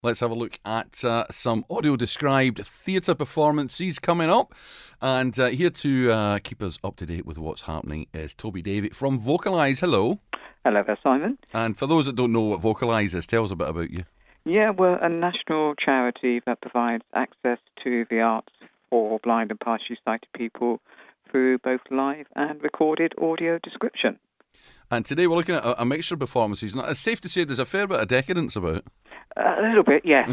Let's have a look at some audio-described theatre performances coming up. And here to keep us up to date with what's happening is Toby Davey from Vocalise. Hello. Hello there, Simon. And for those that don't know what Vocalise is, tell us a bit about you. Yeah, we're a national charity that provides access to the arts for blind and partially sighted people through both live and recorded audio description. And today we're looking at a mixture of performances. Now, it's safe to say there's a fair bit of decadence about. A little bit, yes.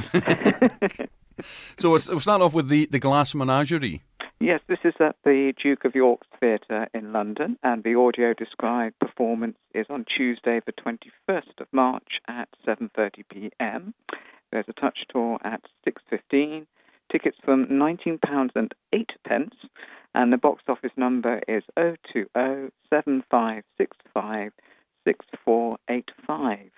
So we'll start off with the Glass Menagerie. Yes, this is at the Duke of York's Theatre in London, and the audio-described performance is on Tuesday, the 21st of March at 7:30 p.m. There's a touch tour at 6:15. Tickets from £19.08, and the box office number is 020-7565-6485.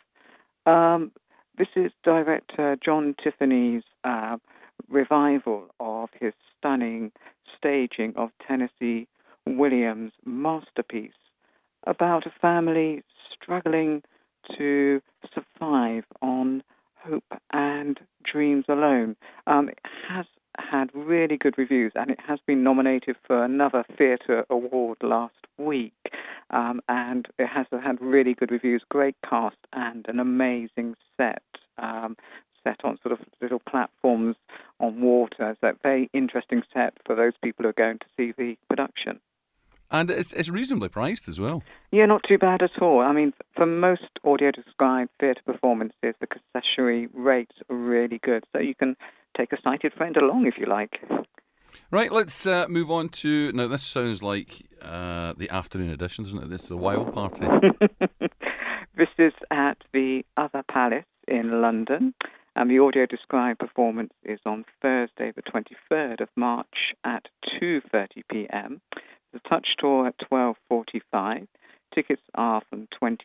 This is director John Tiffany's revival of his stunning staging of Tennessee Williams' masterpiece about a family struggling to survive on hope and dreams alone. It has had really good reviews, and it has been nominated for another theatre award last week. And it has had really good reviews, great cast, and an amazing set. Set on sort of little platforms on water. So a very interesting set for those people who are going to see the production. And it's reasonably priced as well. Yeah, not too bad at all. I mean, for most audio-described theatre performances, the concessionary rates are really good. So you can take a sighted friend along if you like. Right, let's move on to... Now, this sounds like the afternoon edition, doesn't it? This is the Wild Party. This is at the Other Palace in London. And the audio-described performance is on Thursday, the 23rd of March at 2:30 p.m. The touch tour at 12:45. Tickets are from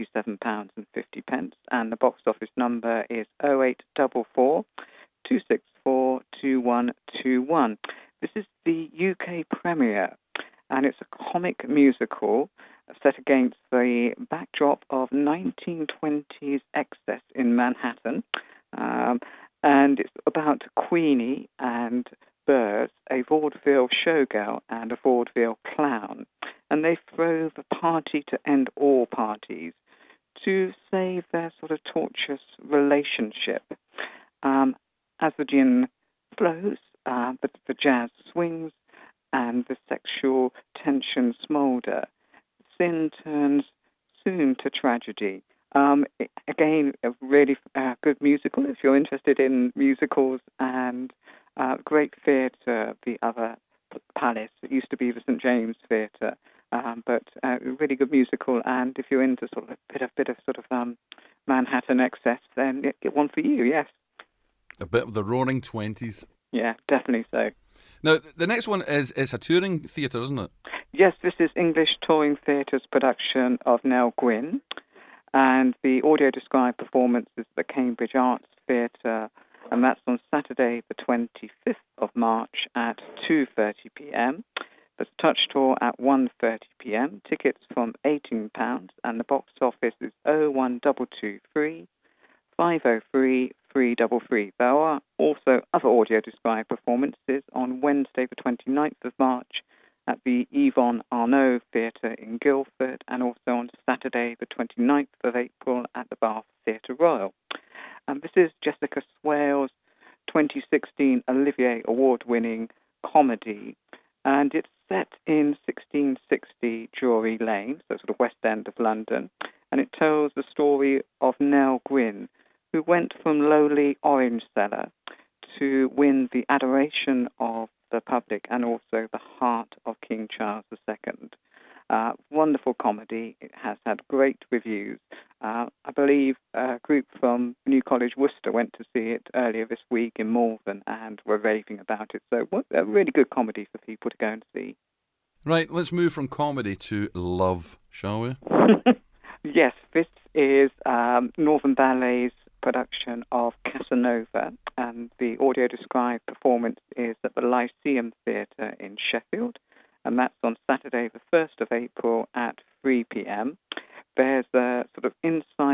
£27.50, and the box office number is 0844 264 2121. This is the UK premiere, and it's a comic musical set against the backdrop of 1920s excess in Manhattan. And it's about Queenie and Burrs, a vaudeville showgirl and a vaudeville clown. And they throw the party to end all parties to save their sort of tortuous relationship. As the gin flows, the jazz swings, and the sexual tension smoulder, sin turns soon to tragedy. Again, a really good musical if you're interested in musicals, and great theatre, the Other Palace. It used to be the St James Theatre, but really good musical. And if you're into sort of a bit of Manhattan excess, then get one for you. Yes. A bit of the Roaring Twenties. Yeah, definitely so. Now, the next one is a touring theatre, isn't it? Yes, this is English Touring Theatre's production of Nell Gwyn. And the audio-described performance is the Cambridge Arts Theatre, and that's on Saturday, the 25th of March at 2:30 p.m. There's a touch tour at 1:30 p.m. Tickets from £18, and the box office is 01223 503 333. There are also other audio-described performances on Wednesday, the 29th of March, at the Yvonne Arnaud Theatre in Guildford, and also on Saturday, the 29th of April, at the Bath Theatre Royal. And this is Jessica Swale's 2016 Olivier Award-winning comedy, and it's set in 1660 Drury Lane, so sort of West End of London, and it tells the story of Nell Gwyn, who went from lowly orange seller to win the adoration of the public and also the heart of King Charles II. Wonderful comedy. It has had great reviews. I believe a group from New College Worcester went to see it earlier this week in Malvern and were raving about it. So a really good comedy for people to go and see. Right, let's move from comedy to love, shall we? Yes, this is Northern Ballet's production of Casanova, and the audio-described performance is at the Lyceum Theatre in Sheffield, and that's on Saturday, the 1st of April at 3 p.m. There's a sort of insight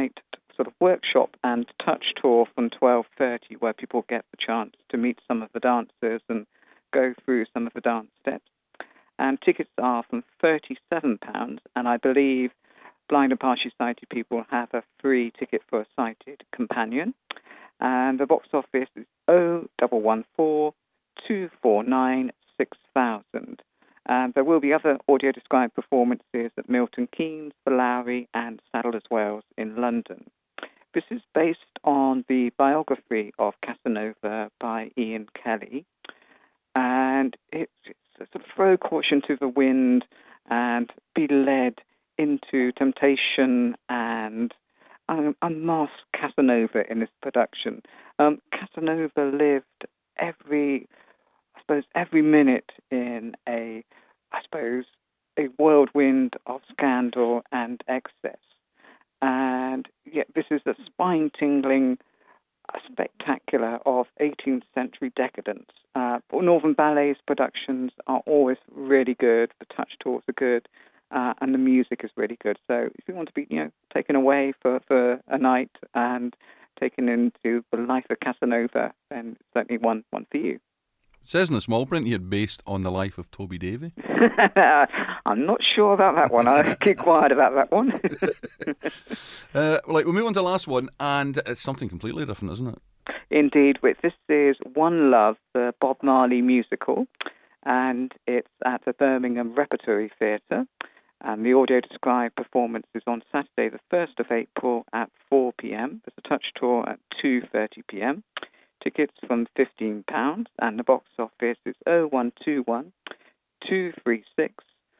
sort of workshop and touch tour from 12:30, where people get the chance to meet some of the dancers and go through some of the dance steps. And tickets are from £37, and I believe blind and partially sighted people have a free ticket for a sighted companion. And the box office is 0114 249 6000. And there will be other audio-described performances at Milton Keynes, the Lowry and Sadler's Wells in London. This is based on the biography of Casanova by Ian Kelly. And it's a sort of throw caution to the wind and be led into temptation and unmask Casanova in this production. Casanova lived every minute in a whirlwind of scandal and excess. And yet this is a spine-tingling spectacular of 18th century decadence. Northern Ballet's productions are always really good, the touch tours are good, and the music is really good. So if you want to be, taken away for a night and taken into the life of Casanova, then it's certainly one for you. It says in the small print here, based on the life of Toby Davy. I'm not sure about that one. I'll keep quiet about that one. We'll move on to the last one, and it's something completely different, isn't it? Indeed. This is One Love, the Bob Marley musical, and it's at the Birmingham Repertory Theatre. And the audio-described performance is on Saturday, the 1st of April at 4 p.m. There's a touch tour at 2:30 p.m. Tickets from £15, and the box office is 0121 236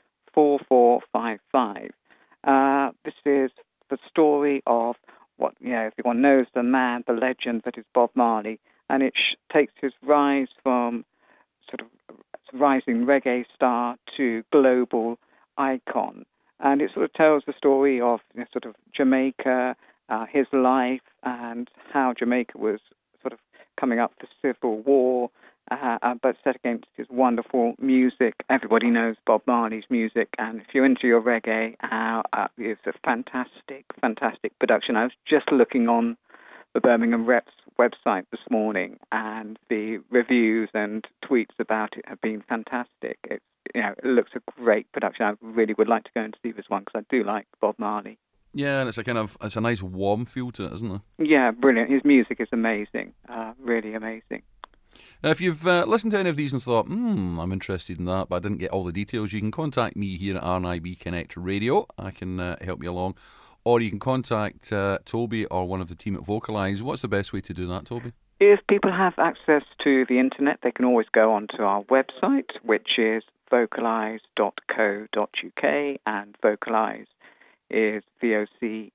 4455. This is the story of what, everyone knows, the man, the legend that is Bob Marley, and it takes his rise from sort of rising reggae star to global icon. And it sort of tells the story of sort of Jamaica, his life, and how Jamaica was sort of coming up for civil war, but set against his wonderful music. Everybody knows Bob Marley's music, and if you're into your reggae, it's a fantastic, fantastic production. I was just looking on the Birmingham Reps website this morning, and the reviews and tweets about it have been fantastic. It looks a great production. I really would like to go and see this one because I do like Bob Marley. Yeah, and it's a nice warm feel to it, isn't there? Yeah, brilliant. His music is amazing, really amazing. Now, if you've listened to any of these and thought, I'm interested in that, but I didn't get all the details, you can contact me here at RNIB Connect Radio. I can help you along. Or you can contact Toby or one of the team at Vocalise. What's the best way to do that, Toby? If people have access to the internet, they can always go onto our website, which is vocalise.co.uk, and Vocalise is Vocaleys,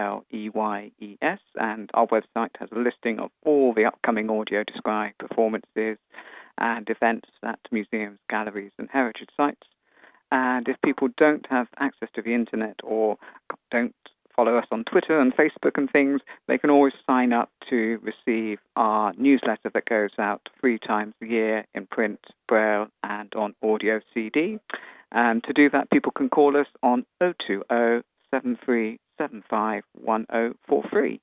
and our website has a listing of all the upcoming audio-described performances and events at museums, galleries and heritage sites. And if people don't have access to the internet or don't follow us on Twitter and Facebook and things, they can always sign up to receive our newsletter that goes out 3 times a year in print, braille and on audio CD. And to do that, people can call us on 020 7375 1043.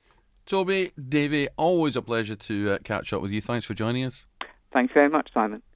Toby Davy, always a pleasure to catch up with you. Thanks for joining us. Thanks very much, Simon.